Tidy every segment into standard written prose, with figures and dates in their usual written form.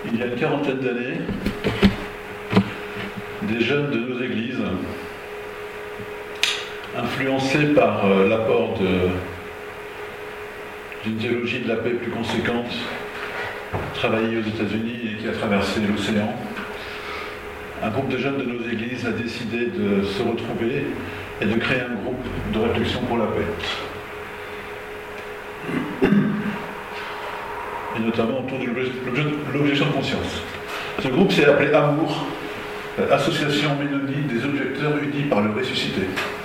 il y a une quarantaine d'années, des jeunes de nos églises, influencés par l'apport d'une théologie de la paix plus conséquente, travaillée aux États-Unis et qui a traversé l'océan, un groupe de jeunes de nos églises a décidé de se retrouver et de créer un groupe de réflexion pour la paix. Et notamment autour de l'objection de conscience. Ce groupe s'est appelé Amour, Association Ménonite des objecteurs unis par le ressuscité.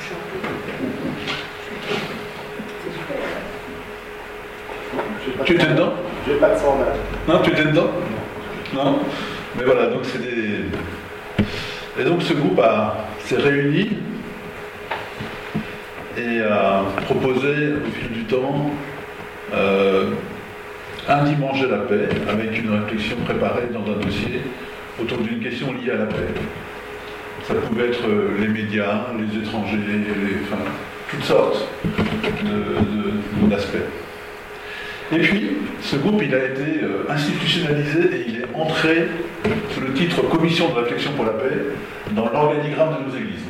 Tu étais dedans? J'ai pas de formation. Non, tu étais dedans? Non. Mais voilà, donc c'est des... Et donc ce groupe s'est réuni et a proposé au fil du temps un dimanche de la paix, avec une réflexion préparée dans un dossier autour d'une question liée à la paix. Ça pouvait être les médias, les étrangers, toutes sortes d'aspects. Et puis, ce groupe, il a été institutionnalisé et il est entré sous le titre Commission de réflexion pour la paix dans l'organigramme de nos églises.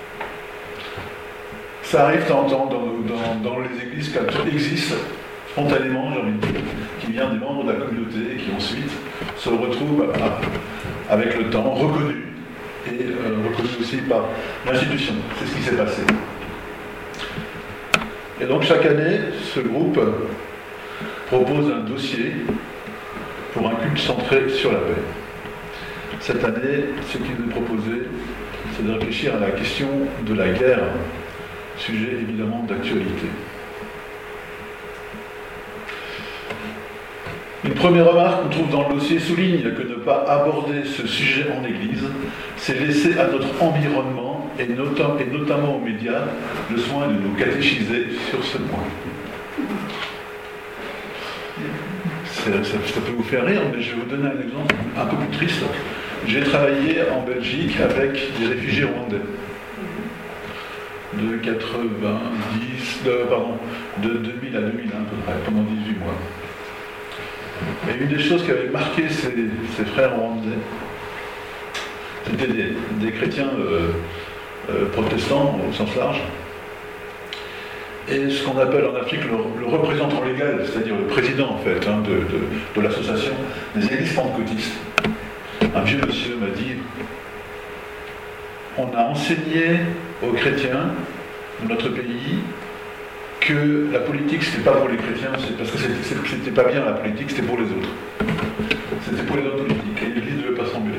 Ça arrive de temps en temps dans les églises qu'un truc existe spontanément, j'ai envie de dire, qui vient des membres de la communauté et qui ensuite se retrouvent avec le temps reconnus et reconnus aussi par l'institution. C'est ce qui s'est passé. Et donc chaque année, ce groupe propose un dossier pour un culte centré sur la paix. Cette année, ce qui nous est proposé, c'est de réfléchir à la question de la guerre, sujet évidemment d'actualité. Une première remarque qu'on trouve dans le dossier souligne que ne pas aborder ce sujet en Église, c'est laisser à notre environnement, et notamment aux médias, le soin de nous catéchiser sur ce point. Ça peut vous faire rire, mais je vais vous donner un exemple un peu plus triste. J'ai travaillé en Belgique avec des réfugiés rwandais. De 2000 à 2001 à peu près, pendant 18 mois. Et une des choses qui avait marqué ces frères rwandais, c'était des chrétiens protestants au sens large, et ce qu'on appelle en Afrique le représentant légal, c'est-à-dire le président en fait de l'association des églises pentecôtistes. Un vieux monsieur m'a dit: on a enseigné aux chrétiens de notre pays que la politique c'était pas pour les chrétiens, c'est parce que c'était pas bien la politique, c'était pour les autres. C'était pour les hommes politiques, et l'Église ne devait pas s'emmêler.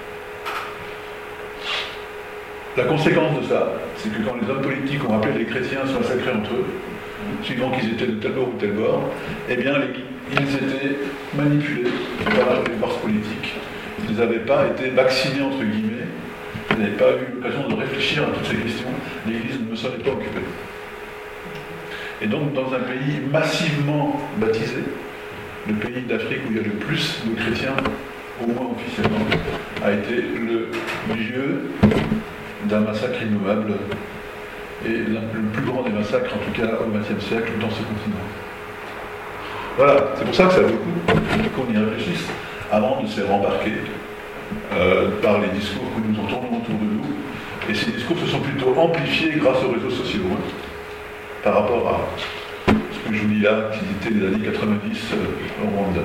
La conséquence de ça, c'est que quand les hommes politiques ont appelé les chrétiens à se massacrer entre eux, suivant qu'ils étaient de tel bord ou tel bord, eh bien ils étaient manipulés par les forces politiques. Ils n'avaient pas été vaccinés entre guillemets, ils n'avaient pas eu l'occasion de réfléchir à toutes ces questions, l'Église ne s'en est pas occupée. Et donc dans un pays massivement baptisé, le pays d'Afrique où il y a le plus de chrétiens, au moins officiellement, a été le lieu d'un massacre innommable, et le plus grand des massacres, en tout cas au XXe siècle, dans ce continent. Voilà, c'est pour ça que ça vaut le coup qu'on y réfléchisse, avant de se faire embarquer par les discours que nous entendons autour de nous. Et ces discours se sont plutôt amplifiés grâce aux réseaux sociaux, par rapport à ce que je vous dis là, qui était les années 90 au Rwanda.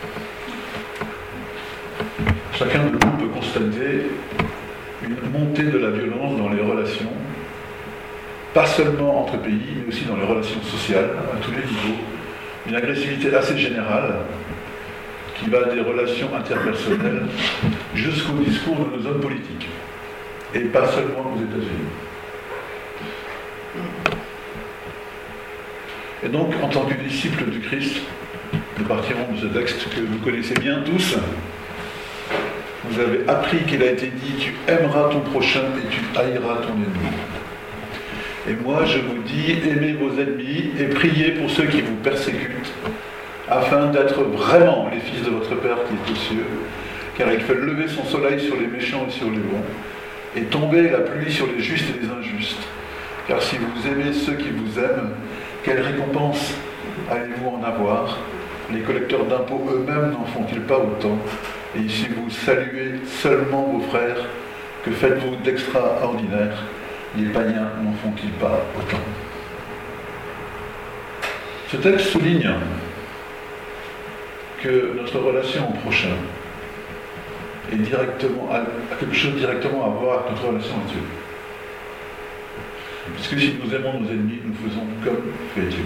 Chacun de nous peut constater une montée de la violence dans les relations, pas seulement entre pays, mais aussi dans les relations sociales, à tous les niveaux. Une agressivité assez générale, qui va des relations interpersonnelles jusqu'au discours de nos hommes politiques, et pas seulement aux États-Unis. Et donc, en tant que disciples du Christ, nous partirons de ce texte que vous connaissez bien tous. Vous avez appris qu'il a été dit: tu aimeras ton prochain et tu haïras ton ennemi. Et moi, je vous dis, aimez vos ennemis et priez pour ceux qui vous persécutent, afin d'être vraiment les fils de votre Père qui est aux cieux, car il fait lever son soleil sur les méchants et sur les bons, et tomber la pluie sur les justes et les injustes. Car si vous aimez ceux qui vous aiment, quelle récompense allez-vous en avoir? Les collecteurs d'impôts eux-mêmes n'en font-ils pas autant? Et si vous saluez seulement vos frères, que faites-vous d'extraordinaire? Les païens n'en font-ils pas autant? Ce texte souligne que notre relation au prochain a quelque chose directement à voir avec notre relation à Dieu. Puisque si nous aimons nos ennemis, nous faisons comme fait Dieu.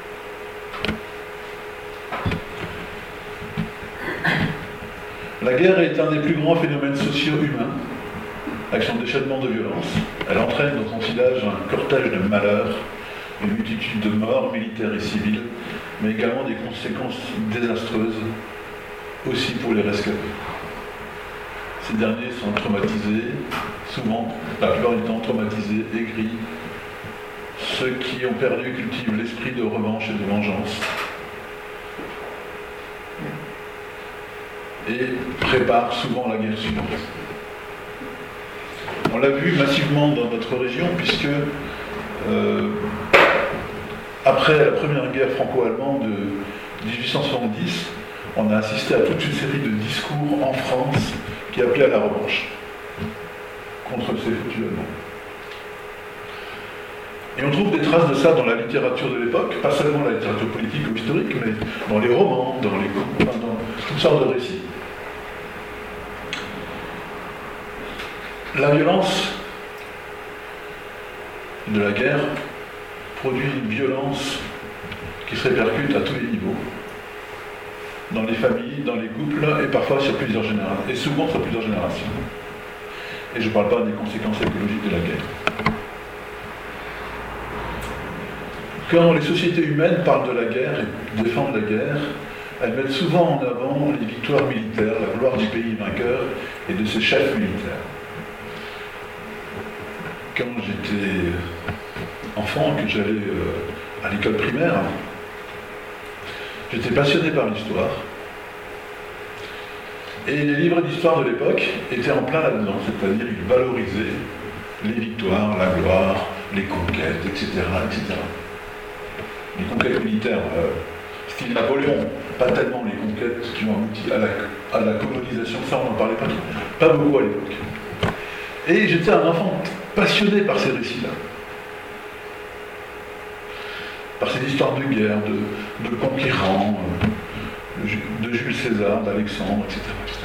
La guerre est un des plus grands phénomènes sociaux humains, avec son déchaînement de violence. Elle entraîne dans son sillage un cortège de malheurs, une multitude de morts militaires et civiles, mais également des conséquences désastreuses, aussi pour les rescapés. Ces derniers sont traumatisés, souvent, la plupart du temps traumatisés, aigris. Ceux qui ont perdu cultivent l'esprit de revanche et de vengeance et préparent souvent la guerre suivante. On l'a vu massivement dans notre région, puisque après la première guerre franco-allemande de 1870, on a assisté à toute une série de discours en France qui appelaient à la revanche contre ces foutus Allemands. Et on trouve des traces de ça dans la littérature de l'époque, pas seulement la littérature politique ou historique, mais dans les romans, dans les contes, dans toutes sortes de récits. La violence de la guerre produit une violence qui se répercute à tous les niveaux, dans les familles, dans les couples, et parfois sur plusieurs générations, et souvent sur plusieurs générations. Et je ne parle pas des conséquences écologiques de la guerre. Quand les sociétés humaines parlent de la guerre et défendent la guerre, elles mettent souvent en avant les victoires militaires, la gloire du pays vainqueur et de ses chefs militaires. Quand j'étais enfant, que j'allais à l'école primaire, j'étais passionné par l'histoire. Et les livres d'histoire de l'époque étaient en plein là-dedans, c'est-à-dire ils valorisaient les victoires, la gloire, les conquêtes, etc., etc. Les conquêtes militaires, style Napoléon, pas tellement les conquêtes qui ont abouti à la colonisation, ça on n'en parlait pas beaucoup à l'époque. Et j'étais un enfant passionné par ces récits-là, par ces histoires de guerre, de conquérants, de Jules César, d'Alexandre, etc., etc.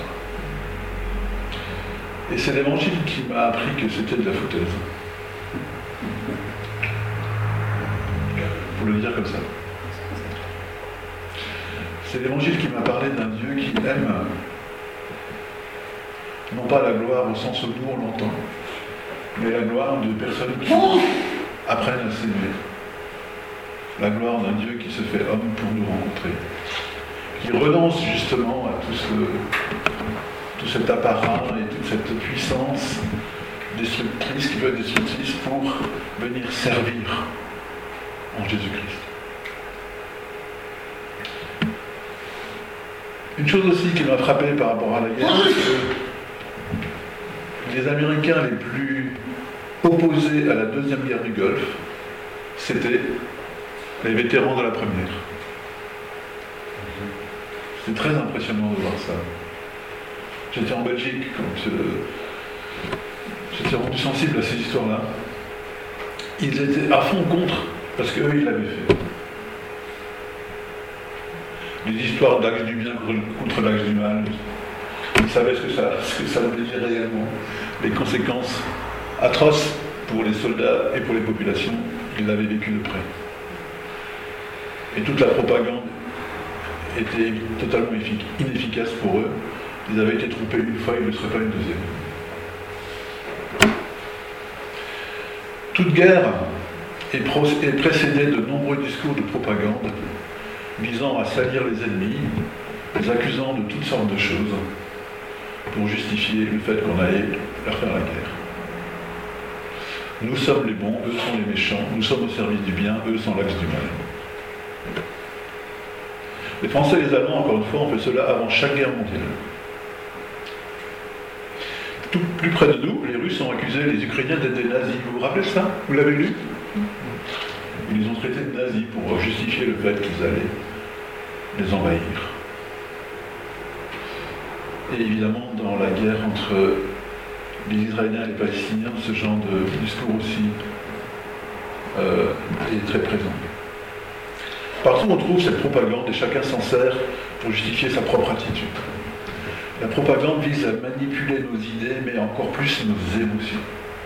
Et c'est l'Évangile qui m'a appris que c'était de la foutaise. Pour le dire comme ça. C'est l'Évangile qui m'a parlé d'un Dieu qui aime, non pas la gloire au sens où nous on l'entend, mais la gloire de personnes qui apprennent à s'aimer. La gloire d'un Dieu qui se fait homme pour nous rencontrer, qui renonce justement à tout cet apparat et toute cette puissance destructrice qui veut être destructrice pour venir servir en Jésus-Christ. Une chose aussi qui m'a frappé par rapport à la guerre, c'est que les Américains les plus opposés à la Deuxième Guerre du Golfe, c'était les vétérans de la Première. C'est très impressionnant de voir ça. J'étais en Belgique quand j'étais rendu sensible à ces histoires-là. Ils étaient à fond contre, parce qu'eux, ils l'avaient fait. Les histoires d'axe du bien contre l'axe du mal, ils savaient ce que ça voulait dire réellement. Les conséquences atroces pour les soldats et pour les populations, ils l'avaient vécu de près. Et toute la propagande était totalement inefficace pour eux. Ils avaient été trompés une fois, ils ne le seraient pas une deuxième. Toute guerre est précédée de nombreux discours de propagande visant à salir les ennemis, les accusant de toutes sortes de choses pour justifier le fait qu'on allait leur faire la guerre. Nous sommes les bons, eux sont les méchants, nous sommes au service du bien, eux sont l'axe du mal. Les Français et les Allemands, encore une fois, ont fait cela avant chaque guerre mondiale. Tout plus près de nous, les Russes ont accusé les Ukrainiens d'être des nazis. Vous vous rappelez ça? Vous l'avez lu? Ils les ont traités de nazis pour justifier le fait qu'ils allaient les envahir. Et évidemment, dans la guerre entre les Israéliens et les Palestiniens, ce genre de discours aussi est très présent. Partout on trouve cette propagande et chacun s'en sert pour justifier sa propre attitude. La propagande vise à manipuler nos idées, mais encore plus nos émotions.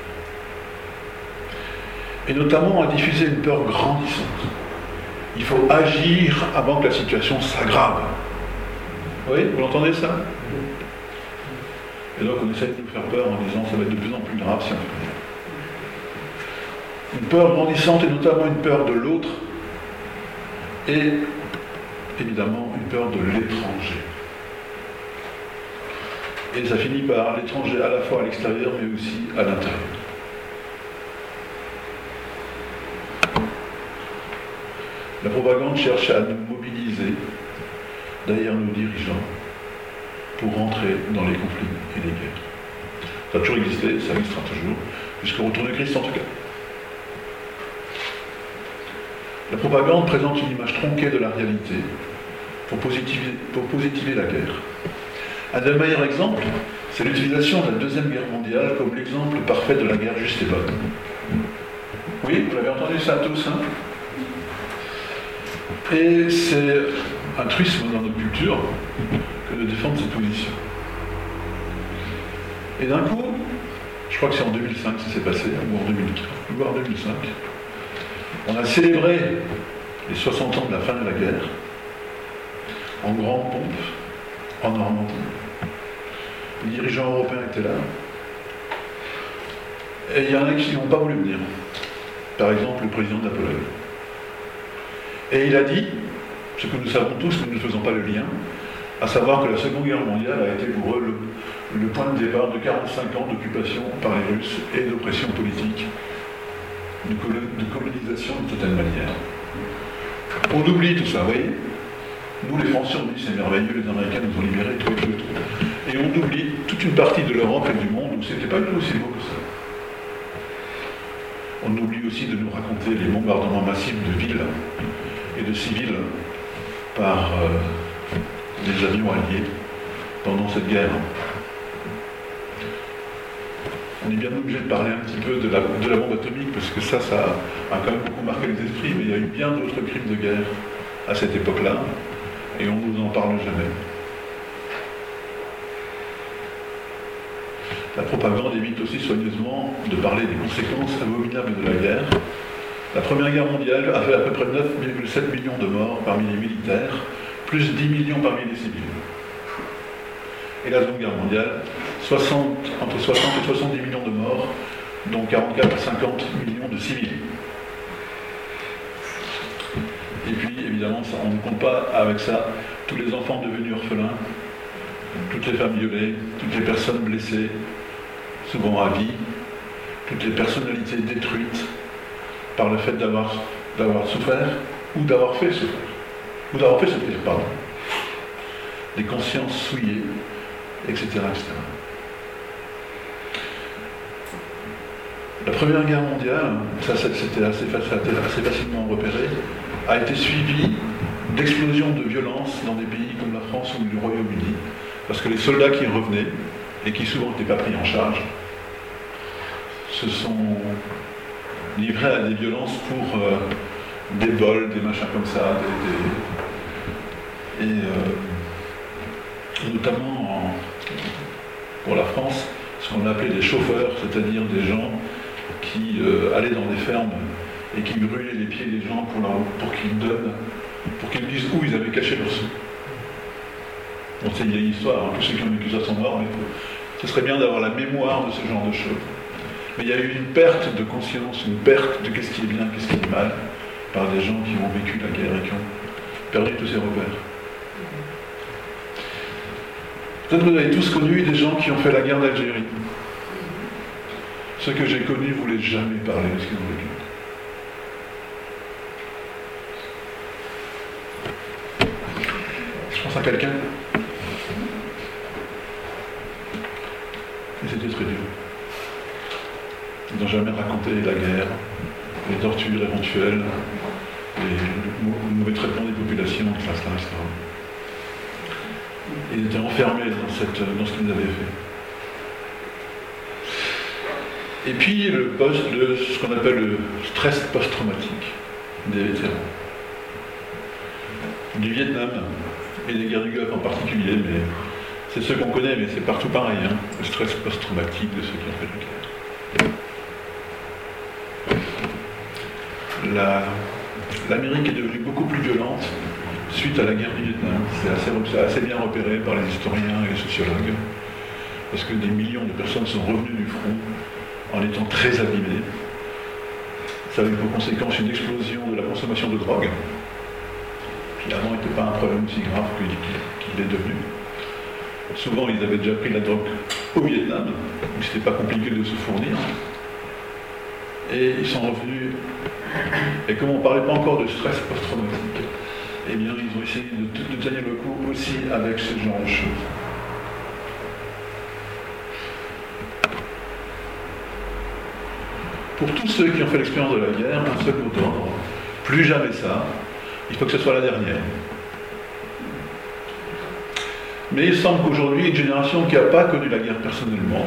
Et notamment à diffuser une peur grandissante. Il faut agir avant que la situation s'aggrave. Oui, vous l'entendez ça? Et donc on essaie de nous faire peur en disant ça va être de plus en plus grave si on fait rien. Une peur grandissante et notamment une peur de l'autre et évidemment une peur de l'étranger. Et ça finit par l'étranger à la fois à l'extérieur mais aussi à l'intérieur. La propagande cherche à nous mobiliser derrière nos dirigeants pour rentrer dans les conflits et les guerres. Ça a toujours existé, ça existera toujours, jusqu'au retour de Christ en tout cas. La propagande présente une image tronquée de la réalité pour positiver la guerre. Un des meilleurs exemples, c'est l'utilisation de la Deuxième Guerre mondiale comme l'exemple parfait de la guerre juste et bonne. Oui, vous l'avez entendu ça tous, hein? Et c'est un truisme dans notre culture que de défendre cette position. Et d'un coup, je crois que c'est en 2005 que ça s'est passé, ou en 2004, ou en 2005, on a célébré les 60 ans de la fin de la guerre en grande pompe en Normandie. Les dirigeants européens étaient là. Et il y en a qui n'ont pas voulu venir. Par exemple, le président de la Pologne. Et il a dit, ce que nous savons tous, mais nous ne faisons pas le lien, à savoir que la Seconde Guerre mondiale a été pour eux le point de départ de 45 ans d'occupation par les Russes et d'oppression politique, de colonisation d'une certaine manière. On oublie tout ça, vous voyez? Nous, les Français, on dit c'est merveilleux, les Américains nous ont libérés, tout. Et on oublie toute une partie de l'Europe et du monde où c'était pas du tout aussi beau que ça. On oublie aussi de nous raconter les bombardements massifs de villes et de civils par des avions alliés pendant cette guerre. On est bien obligé de parler un petit peu de la bombe atomique parce que ça a quand même beaucoup marqué les esprits, mais il y a eu bien d'autres crimes de guerre à cette époque-là et on ne nous en parle jamais. La propagande évite aussi soigneusement de parler des conséquences abominables de la guerre. La Première Guerre mondiale a fait à peu près 9,7 millions de morts parmi les militaires, plus 10 millions parmi les civils. Et la Seconde Guerre mondiale, entre 60 et 70 millions de morts, dont 44 à 50 millions de civils. Et puis, évidemment, on ne compte pas avec ça tous les enfants devenus orphelins, toutes les femmes violées, toutes les personnes blessées, souvent à vie, toutes les personnalités détruites par le fait d'avoir souffert ou d'avoir fait souffrir. Ou d'avoir fait souffrir, pardon. Des consciences souillées, etc., etc. La Première Guerre mondiale, ça c'était assez facilement repéré, a été suivie d'explosions de violence dans des pays comme la France ou le Royaume-Uni, parce que les soldats qui revenaient, et qui souvent n'étaient pas pris en charge, se sont livrés à des violences pour des vols, des machins comme ça, et notamment pour la France, ce qu'on appelait des chauffeurs, c'est-à-dire des gens qui allaient dans des fermes et qui brûlaient les pieds des gens pour qu'ils disent où ils avaient caché leurs sous. Bon, c'est une vieille histoire, tous ceux qui ont vécu ça sont morts, mais ce serait bien d'avoir la mémoire de ce genre de choses. Mais il y a eu une perte de conscience, une perte de qu'est-ce qui est bien, qu'est-ce qui est mal, par des gens qui ont vécu la guerre et qui ont perdu tous ces repères. Peut-être que vous avez tous connu des gens qui ont fait la guerre d'Algérie. Ceux que j'ai connus ne voulaient jamais parler de ce qu'ils ont vécu. Je pense à quelqu'un. Et c'était très dur. Ils n'ont jamais raconté la guerre, les tortures éventuelles, le mauvais traitement des populations, etc. Ils étaient enfermés dans ce qu'ils avaient fait. Et puis ce qu'on appelle le stress post-traumatique des vétérans. Du Vietnam et des guerres du Golfe en particulier, mais c'est ceux qu'on connaît, mais c'est partout pareil, hein, le stress post-traumatique de ceux qui ont fait la guerre. L'Amérique est devenue beaucoup plus violente suite à la guerre du Vietnam. C'est assez bien repéré par les historiens et les sociologues, parce que des millions de personnes sont revenues du front en étant très abîmées. Ça a eu pour conséquence une explosion de la consommation de drogue, qui avant n'était pas un problème aussi grave qu'il est devenu. Souvent, ils avaient déjà pris la drogue au Vietnam, où c'était pas compliqué de se fournir. Et ils sont revenus, et comme on ne parlait pas encore de stress post-traumatique, eh bien, ils ont essayé de tenir le coup aussi avec ce genre de choses. Pour tous ceux qui ont fait l'expérience de la guerre, un seul mot d'ordre, plus jamais ça, il faut que ce soit la dernière. Mais il semble qu'aujourd'hui, une génération qui n'a pas connu la guerre personnellement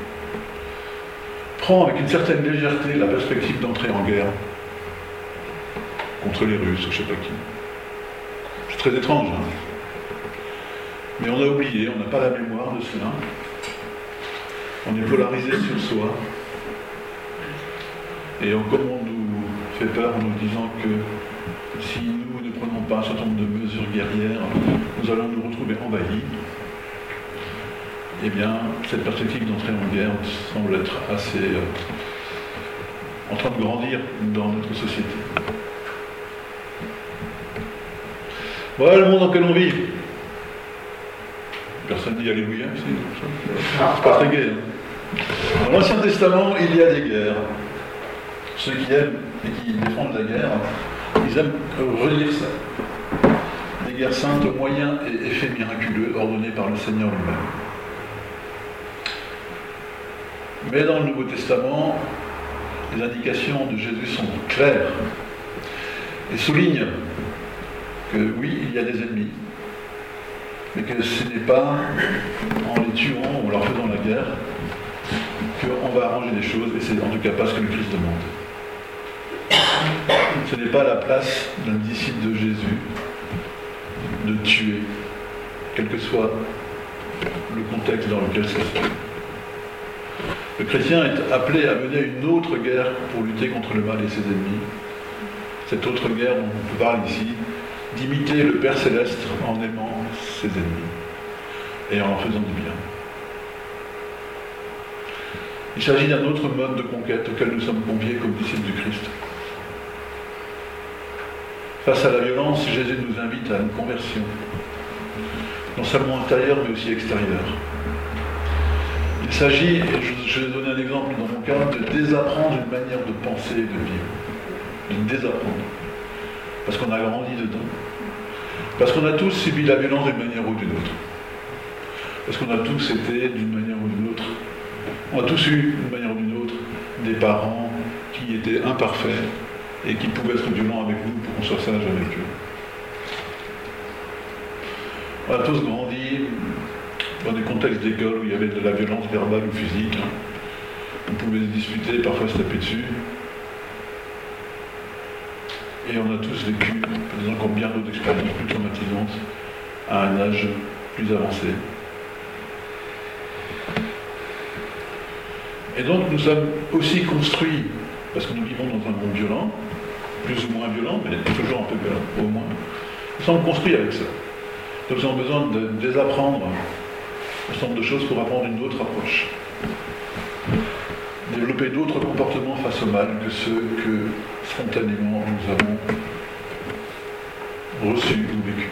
prend avec une certaine légèreté la perspective d'entrer en guerre contre les Russes ou je ne sais pas qui. C'est très étrange, hein. Mais on a oublié, on n'a pas la mémoire de cela. On est polarisé sur soi. Et comme on nous fait peur en nous disant que si nous ne prenons pas un certain nombre de mesures guerrières, nous allons nous retrouver envahis, eh bien, cette perspective d'entrer en guerre semble être assez en train de grandir dans notre société. Voilà le monde dans lequel on vit. Personne dit Alléluia ici. C'est pas très gai. Hein. Dans l'Ancien Testament, il y a des guerres. Ceux qui aiment et qui défendent la guerre, ils aiment relire ça. Des guerres saintes aux moyens et effets miraculeux ordonnés par le Seigneur lui-même. Mais dans le Nouveau Testament, les indications de Jésus sont claires et soulignent que oui, il y a des ennemis, mais que ce n'est pas en les tuant ou en leur faisant la guerre qu'on va arranger les choses, et c'est en tout cas pas ce que le Christ demande. Ce n'est pas la place d'un disciple de Jésus de tuer, quel que soit le contexte dans lequel ça se fait. Le chrétien est appelé à mener une autre guerre pour lutter contre le mal et ses ennemis. Cette autre guerre dont on parle ici, d'imiter le Père Céleste en aimant ses ennemis et en leur faisant du bien. Il s'agit d'un autre mode de conquête auquel nous sommes conviés comme disciples du Christ. Face à la violence, Jésus nous invite à une conversion, non seulement intérieure mais aussi extérieure. Il s'agit, et je vais donner un exemple dans mon cas, de désapprendre une manière de penser et de vivre. De désapprendre. Parce qu'on a grandi dedans. Parce qu'on a tous subi la violence d'une manière ou d'une autre. Parce qu'on a tous été, d'une manière ou d'une autre, on a tous eu, d'une manière ou d'une autre, des parents qui étaient imparfaits et qui pouvaient être violents avec nous pour qu'on soit sage avec eux. On a tous grandi dans des contextes d'école où il y avait de la violence verbale ou physique. On pouvait se disputer, parfois se taper dessus. Et on a tous vécu des encore bien d'autres expériences plus traumatisantes à un âge plus avancé. Et donc nous sommes aussi construits, parce que nous vivons dans un monde violent, plus ou moins violent, mais toujours un peu violent, au moins. Nous sommes construits avec ça. Donc nous avons besoin de désapprendre un certain nombre de choses pour apprendre une autre approche. Développer d'autres comportements face au mal que ceux que spontanément nous avons reçus ou vécus.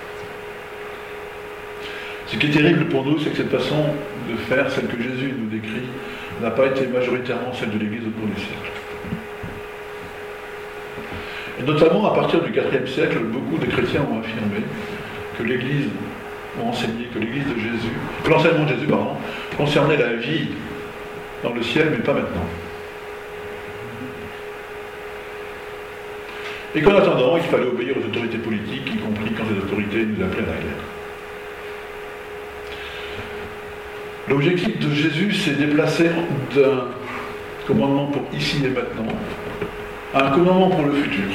Ce qui est terrible pour nous, c'est que cette façon de faire, celle que Jésus nous décrit, n'a pas été majoritairement celle de l'Église au cours des siècles. Et notamment à partir du IVe siècle, beaucoup de chrétiens ont affirmé que l'Église, ont enseigné que l'Église de Jésus, que l'enseignement de Jésus, concernait la vie dans le ciel, mais pas maintenant. Et qu'en attendant, il fallait obéir aux autorités politiques, y compris quand ces autorités nous appelaient à la guerre. L'objectif de Jésus s'est déplacé d'un commandement pour ici et maintenant à un commandement pour le futur.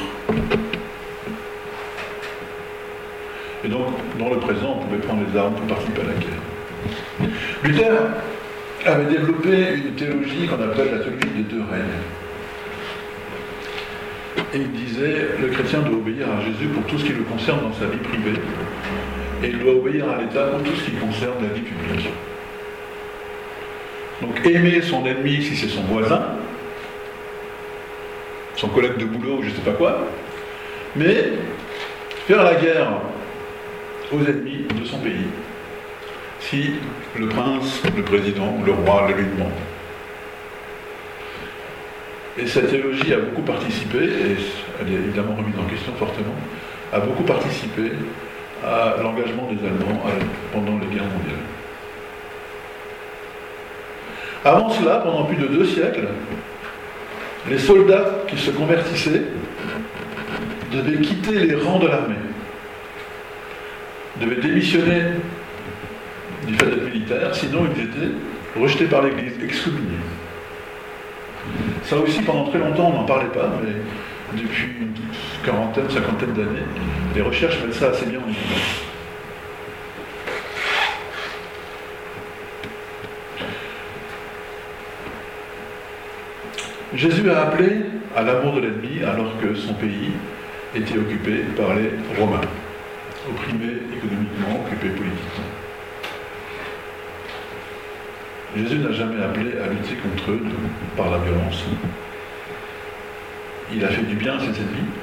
Et donc, dans le présent, on pouvait prendre les armes pour participer à la guerre. Luther avait développé une théologie qu'on appelle la théologie des deux règnes. Et il disait, le chrétien doit obéir à Jésus pour tout ce qui le concerne dans sa vie privée, et il doit obéir à l'État pour tout ce qui concerne la vie publique. Donc aimer son ennemi si c'est son voisin, son collègue de boulot ou je ne sais pas quoi, mais faire la guerre aux ennemis de son pays, si le prince, le président, le roi le lui demande. Et cette théologie a beaucoup participé, et elle est évidemment remise en question fortement, a beaucoup participé à l'engagement des Allemands pendant les guerres mondiales. Avant cela, pendant plus de 2 siècles, les soldats qui se convertissaient devaient quitter les rangs de l'armée, devaient démissionner du fait d'être militaires, sinon ils étaient rejetés par l'Église, excommuniés. Ça aussi, pendant très longtemps, on n'en parlait pas, mais depuis une quarantaine, cinquantaine d'années, les recherches mettent ça assez bien en évidence. Jésus a appelé à l'amour de l'ennemi alors que son pays était occupé par les Romains, opprimés économiquement, occupés politiquement. Jésus n'a jamais appelé à lutter contre eux par la violence. Il a fait du bien à ses ennemis.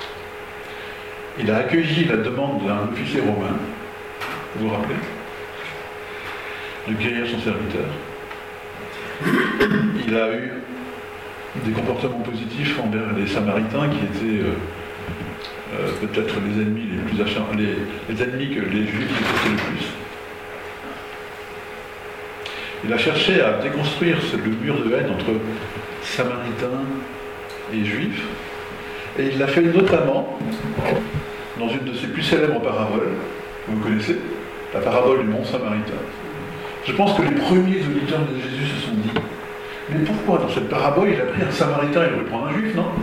Il a accueilli la demande d'un officier romain, vous vous rappelez, de guérir son serviteur. Il a eu des comportements positifs envers les Samaritains qui étaient peut-être les ennemis les plus les ennemis que les Juifs détestaient le plus. Il a cherché à déconstruire le mur de haine entre Samaritains et Juifs, et il l'a fait notamment dans une de ses plus célèbres paraboles, que vous connaissez, la parabole du Mont Samaritain. Je pense que les premiers auditeurs de Jésus se sont dit, mais pourquoi dans cette parabole il a pris un Samaritain et il aurait pu prendre un Juif, non?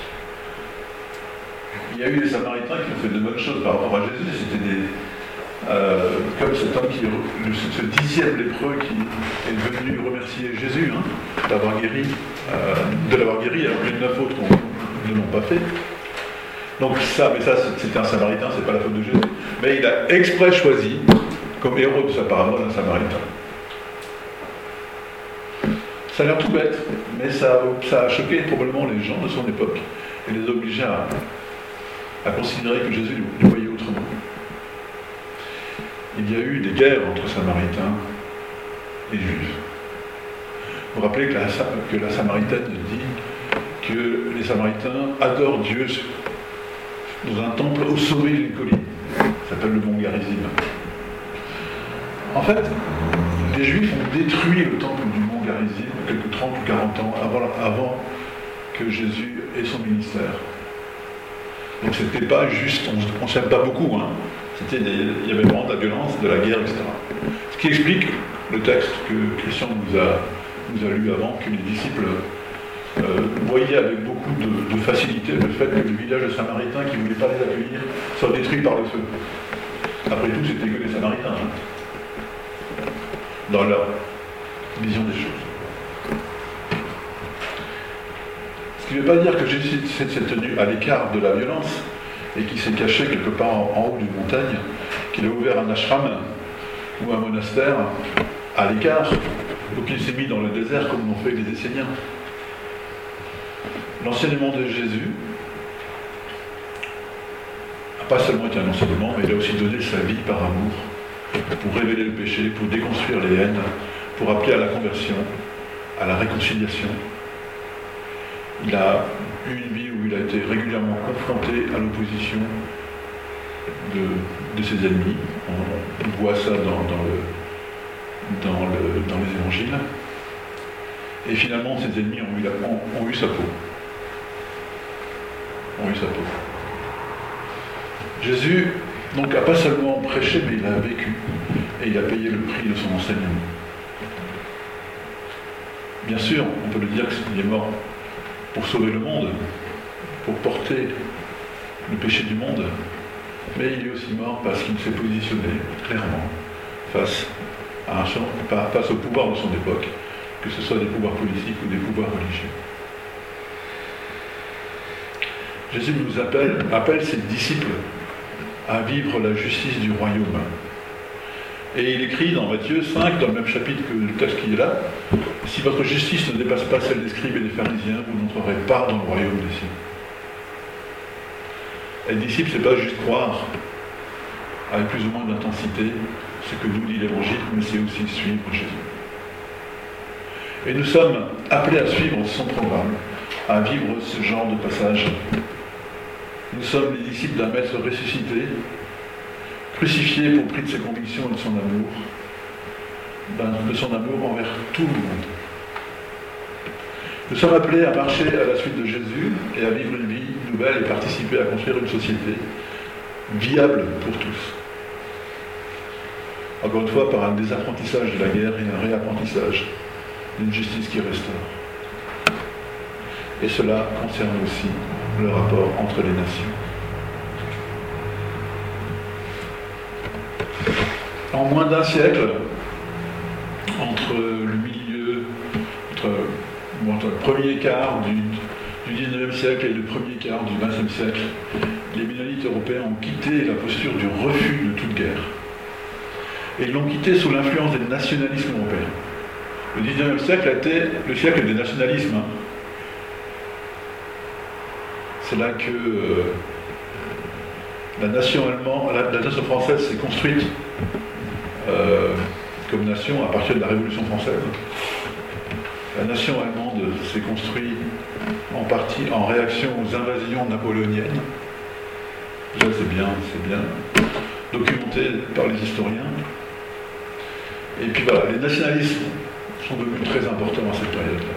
Il y a eu des Samaritains qui ont fait de bonnes choses par rapport à Jésus, c'était des... comme cet homme ce 10e lépreux qui est venu remercier Jésus de l'avoir guéri, alors que les 9 autres ne l'ont pas fait. Donc ça c'était un Samaritain, c'est pas la faute de Jésus. Mais il a exprès choisi comme héros de sa parabole un Samaritain. Ça a l'air tout bête, mais ça a choqué probablement les gens de son époque et les obligeait à considérer que Jésus les voyait autrement. Il y a eu des guerres entre Samaritains et Juifs. Vous vous rappelez que la Samaritaine dit que les Samaritains adorent Dieu dans un temple au sommet d'une colline. Ça s'appelle le mont Garizim. En fait, les Juifs ont détruit le temple du mont Garizim quelques 30 ou 40 ans avant que Jésus ait son ministère. Donc c'était pas juste, on ne s'aime pas beaucoup, il y avait vraiment de la violence, de la guerre, etc. Ce qui explique le texte que Christian nous a lu avant, que les disciples voyaient avec beaucoup de facilité le fait que le village de Samaritains qui ne voulait pas les accueillir soit détruit par le feu. Après tout, c'était que les Samaritains, dans leur vision des choses. Ce qui ne veut pas dire que Jésus s'est tenu à l'écart de la violence et qui s'est caché quelque part en haut d'une montagne, qu'il a ouvert un ashram ou un monastère à l'écart, ou qu'il s'est mis dans le désert comme l'ont fait les Esséniens. L'enseignement de Jésus n'a pas seulement été un enseignement, mais il a aussi donné sa vie par amour, pour révéler le péché, pour déconstruire les haines, pour appeler à la conversion, à la réconciliation. Il a eu une vie où il a été régulièrement confronté à l'opposition de ses ennemis. On voit ça dans les évangiles. Et finalement, ses ennemis ont eu sa peau. Jésus, donc, n'a pas seulement prêché, mais il a vécu. Et il a payé le prix de son enseignement. Bien sûr, on peut le dire qu'il est mort pour sauver le monde, pour porter le péché du monde, mais il est aussi mort parce qu'il s'est positionné clairement face au pouvoir de son époque, que ce soit des pouvoirs politiques ou des pouvoirs religieux. Jésus nous appelle ses disciples à vivre la justice du royaume. Et il écrit dans Matthieu 5, dans le même chapitre que le texte qui est là, « Si votre justice ne dépasse pas celle des scribes et des pharisiens, vous n'entrerez pas dans le royaume des cieux. » Être disciple, c'est pas juste croire avec plus ou moins d'intensité ce que nous dit l'Évangile, mais c'est aussi suivre Jésus. Et nous sommes appelés à suivre son programme, à vivre ce genre de passage. Nous sommes les disciples d'un maître ressuscité, crucifié pour prix de ses convictions et de son amour, de son amour envers tout le monde. Nous sommes appelés à marcher à la suite de Jésus et à vivre une vie nouvelle et participer à construire une société viable pour tous. Encore une fois, par un désapprentissage de la guerre et un réapprentissage d'une justice qui restaure. Et cela concerne aussi le rapport entre les nations. En moins d'un siècle, entre le premier quart du 19e siècle et le premier quart du 20e siècle, les mennonites européens ont quitté la posture du refus de toute guerre. Et ils l'ont quitté sous l'influence des nationalismes européens. Le 19e siècle a été le siècle des nationalismes. C'est là que la nation française s'est construite comme nation à partir de la Révolution française. La nation allemande s'est construite en partie en réaction aux invasions napoléoniennes. Déjà, c'est bien documenté par les historiens. Et puis voilà, les nationalismes sont devenus très importants à cette période-là.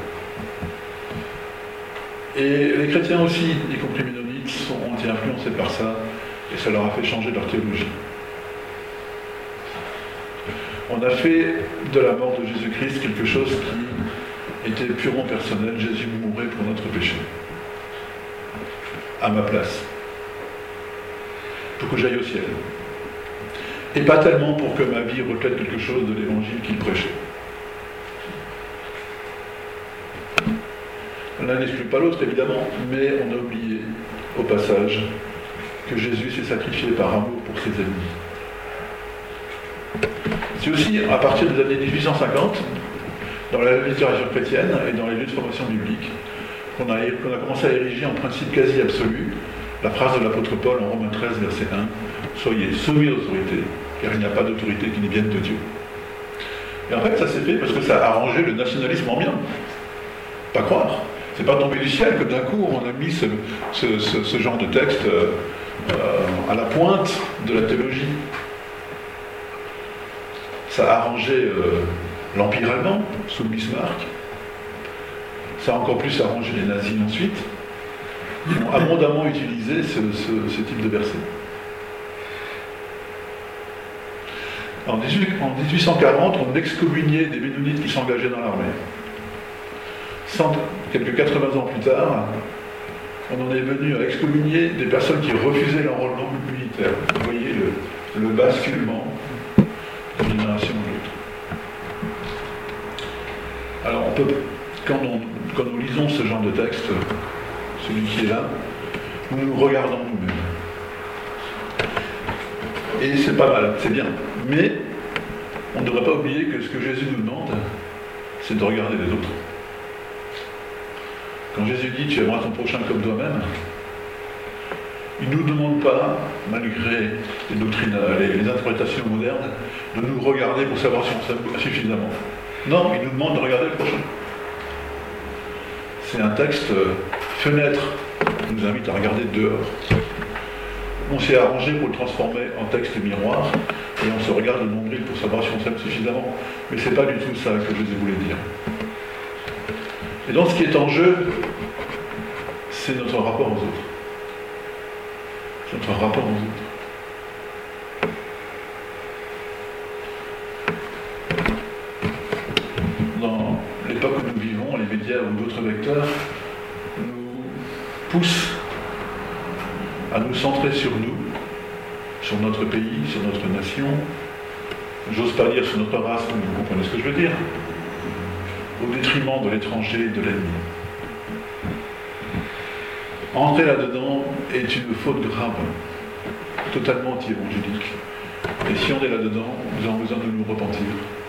Et les chrétiens aussi, y compris mennonites, ont été influencés par ça, et ça leur a fait changer leur théologie. On a fait de la mort de Jésus-Christ quelque chose qui était purement personnel. Jésus mourait pour notre péché, à ma place, pour que j'aille au ciel. Et pas tellement pour que ma vie reflète quelque chose de l'évangile qu'il prêchait. L'un n'exclut pas l'autre, évidemment, mais on a oublié, au passage, que Jésus s'est sacrifié par amour pour ses ennemis. C'est aussi à partir des années 1850, dans la littérature chrétienne et dans les lieux de formation biblique, qu'on a commencé à ériger en principe quasi absolu la phrase de l'apôtre Paul en Romains 13, verset 1, « Soyez soumis aux autorités, car il n'y a pas d'autorité qui ne vienne de Dieu. » Et en fait, ça s'est fait parce que ça a arrangé le nationalisme en bien. Pas croire. C'est pas tombé du ciel que d'un coup on a mis ce genre de texte à la pointe de la théologie. Ça a arrangé l'Empire allemand sous Bismarck. Ça a encore plus arrangé les nazis ensuite. Ils ont abondamment utilisé ce type de verset. En 1840, on excommuniait des mennonites qui s'engageaient dans l'armée. Quelques 80 ans plus tard, on en est venu à excommunier des personnes qui refusaient l'enrôlement militaire. Vous voyez le basculement d'une génération à l'autre. Alors quand nous lisons ce genre de texte, celui qui est là, nous nous regardons nous-mêmes. Et c'est pas mal, c'est bien. Mais on ne devrait pas oublier que ce que Jésus nous demande, c'est de regarder les autres. Quand Jésus dit « tu aimeras ton prochain comme toi-même », il ne nous demande pas, malgré les doctrines, les interprétations modernes, de nous regarder pour savoir si on s'aime suffisamment. Non, il nous demande de regarder le prochain. C'est un texte fenêtre qui nous invite à regarder dehors. On s'est arrangé pour le transformer en texte miroir et on se regarde le nombril pour savoir si on s'aime suffisamment. Mais c'est pas du tout ça que Jésus voulait dire. Et donc ce qui est en jeu, c'est notre rapport aux autres. C'est notre rapport aux autres. médias ou d'autres vecteurs, nous pousse à nous centrer sur nous, sur notre pays, sur notre nation, j'ose pas dire sur notre race, mais vous comprenez ce que je veux dire, au détriment de l'étranger et de l'ennemi. Entrer là-dedans est une faute grave, totalement anti-évangélique. Et si on est là-dedans, nous avons besoin de nous repentir.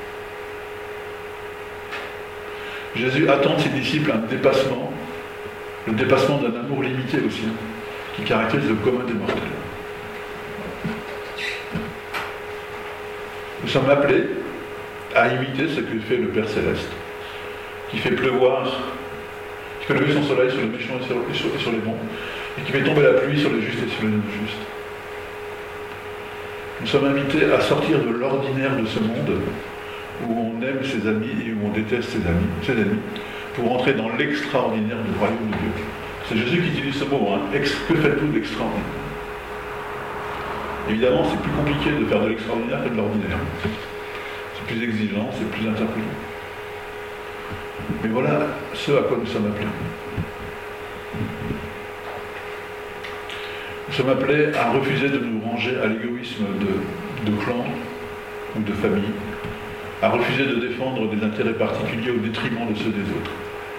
Jésus attend de ses disciples un dépassement, le dépassement d'un amour limité aussi, qui caractérise le commun des mortels. Nous sommes appelés à imiter ce que fait le Père Céleste, qui fait pleuvoir, qui fait lever son soleil sur les méchants et sur les bons, et qui fait tomber la pluie sur les justes et sur les non-justes. Nous sommes invités à sortir de l'ordinaire de ce monde, où on aime ses amis et où on déteste ses ennemis, pour entrer dans l'extraordinaire du royaume de Dieu. C'est Jésus qui utilise ce mot, hein. Que faites-vous d'extraordinaire? Évidemment, c'est plus compliqué de faire de l'extraordinaire que de l'ordinaire. C'est plus exigeant, c'est plus interpellant. Mais voilà ce à quoi nous sommes appelés. Nous sommes appelés à refuser de nous ranger à l'égoïsme de clan ou de famille, à refuser de défendre des intérêts particuliers au détriment de ceux des autres.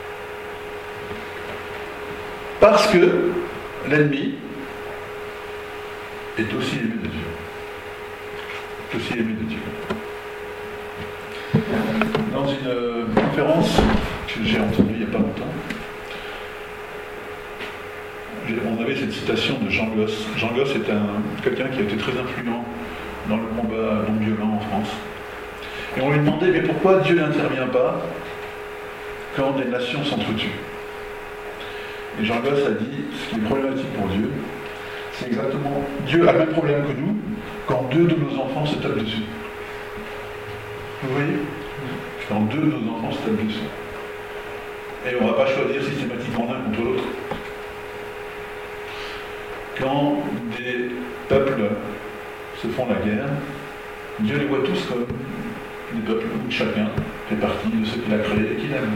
Parce que l'ennemi est aussi aimé de Dieu. Est aussi aimé de Dieu. Dans une conférence que j'ai entendue il n'y a pas longtemps, on avait cette citation de Jean Gosse. Jean Gosse est quelqu'un qui a été très influent dans le combat non violent en France. Et on lui demandait, mais pourquoi Dieu n'intervient pas quand des nations s'entretuent? Et Jean Gosse a dit, ce qui est problématique pour Dieu, c'est exactement, Dieu a le même problème que nous quand deux de nos enfants se tapent dessus. Vous voyez? Quand deux de nos enfants se tapent dessus. Et on ne va pas choisir systématiquement l'un contre l'autre. Quand des peuples se font la guerre, Dieu les voit tous comme des peuples où chacun fait partie de ceux qu'il a créés et qu'il aime.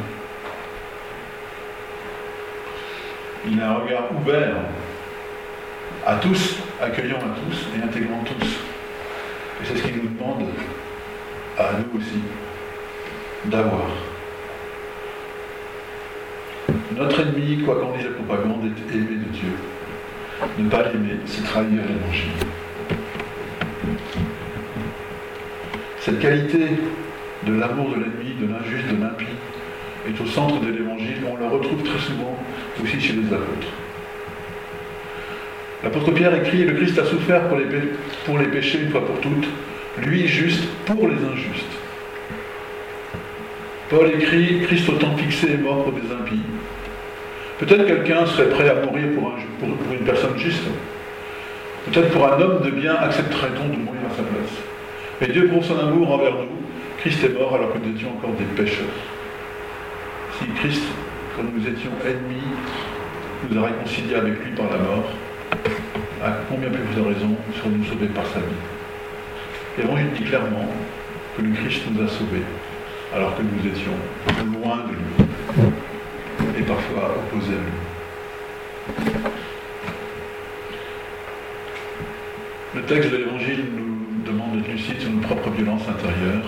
Il a un regard ouvert à tous, accueillant à tous et intégrant tous. Et c'est ce qu'il nous demande à nous aussi d'avoir. Notre ennemi, quoi qu'en dise la propagande, est aimé de Dieu. Ne pas l'aimer, c'est trahir l'évangile. Cette qualité de l'amour de l'ennemi, de l'injuste, de l'impie, est au centre de l'évangile. On le retrouve très souvent aussi chez les apôtres. L'apôtre Pierre écrit « Le Christ a souffert pour les péchés une fois pour toutes, lui juste pour les injustes. » Paul écrit « Christ au temps fixé est mort pour des impies. » Peut-être quelqu'un serait prêt à mourir pour une personne juste. Peut-être pour un homme de bien accepterait-on de mourir à sa place. Mais Dieu, pour son amour envers nous, Christ est mort alors que nous étions encore des pécheurs. Si Christ, quand nous étions ennemis, nous a réconciliés avec lui par la mort, à combien plus de raisons serons-nous sauvés par sa vie? L'Évangile dit clairement que le Christ nous a sauvés alors que nous étions loin de lui et parfois opposés à lui. Le texte de l'Évangile nous demande d'être lucides sur nos propres violences intérieures,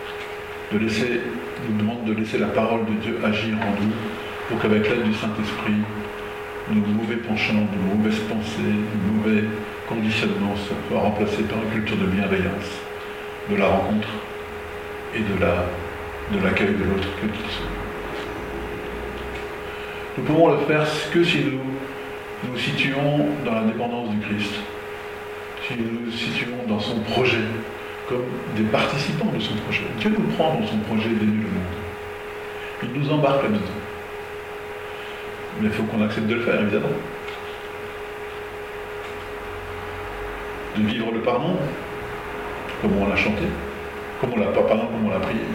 nous demande de laisser la parole de Dieu agir en nous pour qu'avec l'aide du Saint-Esprit, nos mauvais penchants, nos mauvaises pensées, nos mauvais conditionnements soient remplacés par une culture de bienveillance, de la rencontre et de l'accueil de l'autre, quel qu'il soit. Nous pouvons le faire que si nous nous situons dans la dépendance du Christ, si nous nous situons dans son projet, comme des participants de son projet. Dieu nous prend dans son projet d'élu le monde. Il nous embarque là-dedans. Mais il faut qu'on accepte de le faire, évidemment. De vivre le pardon, comme on l'a chanté, comme on l'a pas pardon, comme on l'a prié.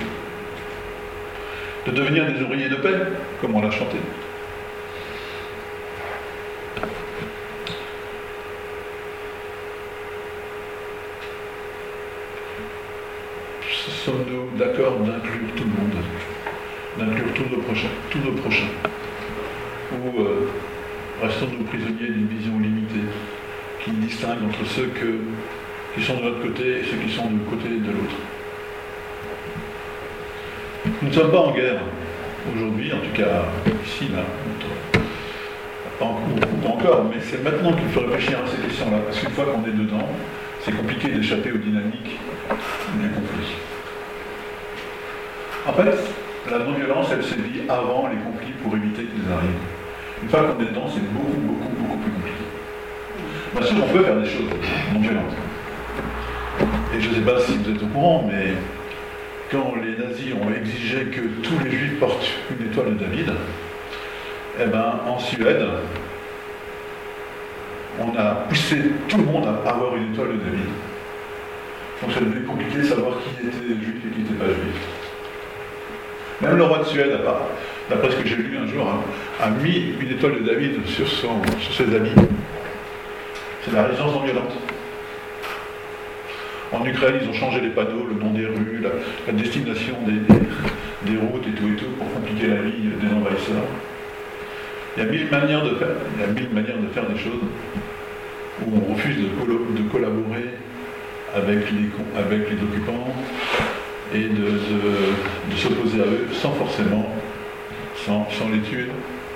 De devenir des ouvriers de paix, comme on l'a chanté. Sommes-nous d'accord d'inclure tout le monde d'inclure tous nos prochains, ou restons-nous prisonniers d'une vision limitée qui distingue entre ceux qui sont de notre côté et ceux qui sont du côté de l'autre. Nous ne sommes pas en guerre aujourd'hui, en tout cas ici, là, pas encore, mais c'est maintenant qu'il faut réfléchir à ces questions-là, parce qu'une fois qu'on est dedans, c'est compliqué d'échapper aux dynamiques du conflit. En fait, la non-violence, elle sévit avant les conflits pour éviter qu'ils arrivent. Une fois qu'on est dedans, c'est beaucoup plus compliqué. Bien sûr, on peut faire des choses non-violentes. Et je ne sais pas si vous êtes au courant, mais quand les nazis ont exigé que tous les juifs portent une étoile de David, eh ben, en Suède, on a poussé tout le monde à avoir une étoile de David. Donc ça devient compliqué de savoir qui était juif et qui n'était pas juif. Même le roi de Suède, d'après ce que j'ai lu un jour, a mis une étoile de David sur ses habits. C'est la résistance non violente. En Ukraine, ils ont changé les panneaux, le nom des rues, la destination des routes et tout pour compliquer la vie des envahisseurs. Il y a 1000 manières de faire des choses où on refuse de collaborer avec les occupants et de s'opposer à eux sans les tuer,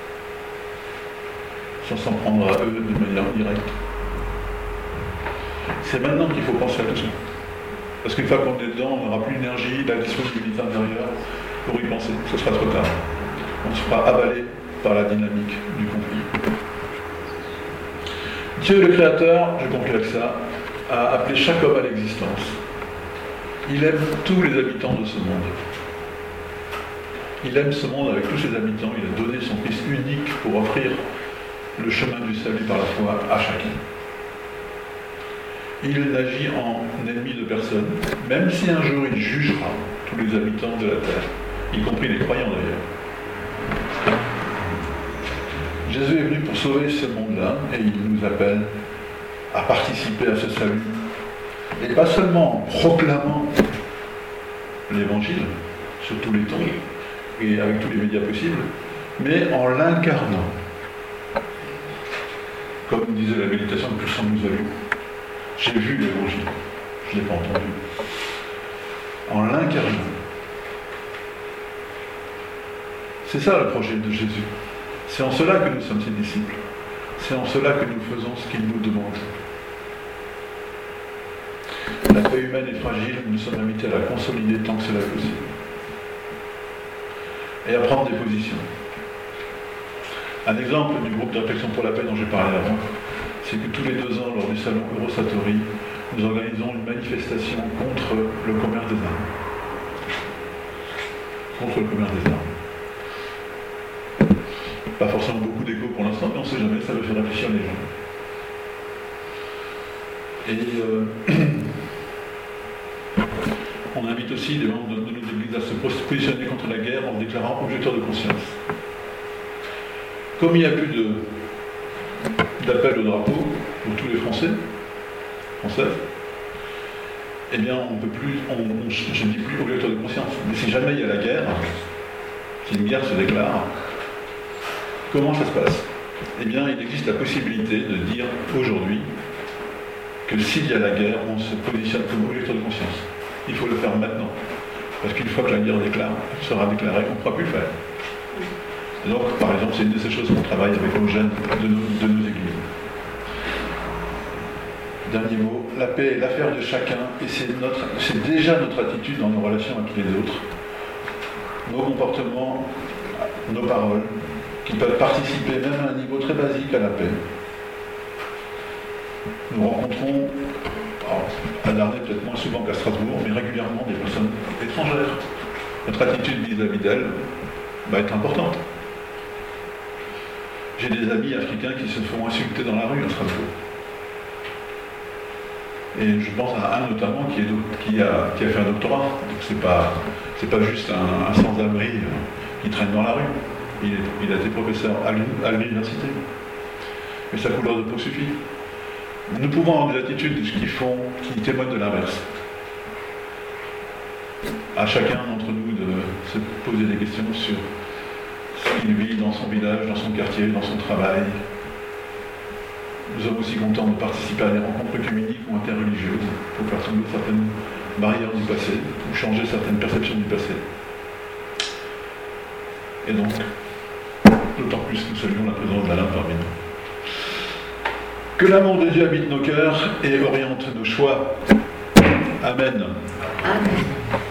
sans s'en prendre à eux de manière directe. C'est maintenant qu'il faut penser à tout ça. Parce qu'une fois qu'on est dedans, on n'aura plus l'énergie, la disponibilité intérieure pour y penser. Ce sera trop tard. On sera avalé par la dynamique du conflit. Dieu le Créateur, je conclue avec ça, a appelé chaque homme à l'existence. Il aime tous les habitants de ce monde. Il aime ce monde avec tous ses habitants. Il a donné son Fils unique pour offrir le chemin du salut par la foi à chacun. Il n'agit en ennemi de personne, même si un jour il jugera tous les habitants de la terre, y compris les croyants d'ailleurs. Jésus est venu pour sauver ce monde-là et il nous appelle à participer à ce salut. Et pas seulement en proclamant l'évangile sur tous les tons et avec tous les médias possibles, mais en l'incarnant. Comme disait la méditation que Christian nous a lu. J'ai vu l'évangile, je ne l'ai pas entendu. En l'incarnant. C'est ça le projet de Jésus. C'est en cela que nous sommes ses disciples. C'est en cela que nous faisons ce qu'il nous demande. La paix humaine est fragile, nous sommes invités à la consolider tant que cela est possible. Et à prendre des positions. Un exemple du groupe de réflexion pour la paix dont j'ai parlé avant, c'est que tous les 2 ans, lors du salon Eurosatori, nous organisons une manifestation contre le commerce des armes. Contre le commerce des armes. Pas forcément beaucoup d'écho pour l'instant, mais on ne sait jamais, ça va faire réfléchir les gens. Et on invite aussi les membres de nos églises à se positionner contre la guerre en déclarant objecteur de conscience. Comme il n'y a plus d'appel au drapeau pour tous les Françaises, eh bien on ne peut plus, je ne dis plus objecteur de conscience, mais si jamais il y a la guerre, si une guerre se déclare, comment ça se passe? Eh bien il existe la possibilité de dire aujourd'hui que s'il y a la guerre, on se positionne comme objecteur de conscience. Il faut le faire maintenant. Parce qu'une fois que la guerre sera déclarée, on ne pourra plus le faire. Et donc, par exemple, c'est une de ces choses qu'on travaille avec nos jeunes de nos églises. Dernier mot, la paix est l'affaire de chacun et c'est déjà notre attitude dans nos relations avec les autres. Nos comportements, nos paroles, qui peuvent participer même à un niveau très basique à la paix. Nous rencontrons, à Darney peut-être moins souvent qu'à Strasbourg, mais régulièrement des personnes étrangères. Notre attitude vis-à-vis d'elles va être importante. J'ai des amis africains qui se font insulter dans la rue à Strasbourg. Et je pense à un notamment qui a fait un doctorat. Donc c'est pas juste un sans-abri qui traîne dans la rue. Il a été professeur à l'université. Mais sa couleur de peau suffit. Nous pouvons avoir des attitudes qui témoignent de l'inverse. À chacun d'entre nous de se poser des questions sur ce qu'il vit dans son village, dans son quartier, dans son travail. Nous sommes aussi contents de participer à des rencontres œcuméniques ou interreligieuses pour faire tomber certaines barrières du passé ou changer certaines perceptions du passé. Et donc, d'autant plus nous saluons la présence d'Alain parmi nous. Que l'amour de Dieu habite nos cœurs et oriente nos choix. Amen. Amen.